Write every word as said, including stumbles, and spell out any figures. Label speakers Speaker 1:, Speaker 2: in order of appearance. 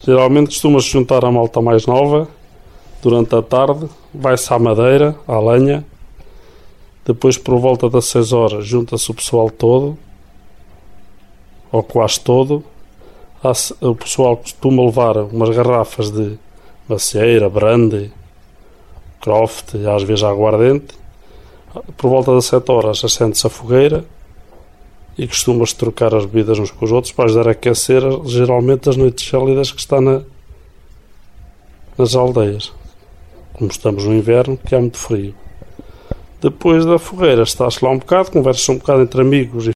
Speaker 1: Geralmente costuma-se juntar a malta mais nova durante a tarde, vai-se à madeira, à lenha, depois por volta das seis horas junta-se o pessoal todo, ou quase todo. O pessoal costuma levar umas garrafas de macieira, brandy, croft e às vezes aguardente. Por volta das sete horas acende-se a fogueira e costuma-se trocar as bebidas uns com os outros para ajudar a aquecer geralmente as noites gélidas que está na, nas aldeias, como estamos no inverno, que é muito frio. Depois da fogueira está-se lá um bocado, conversa um bocado entre amigos e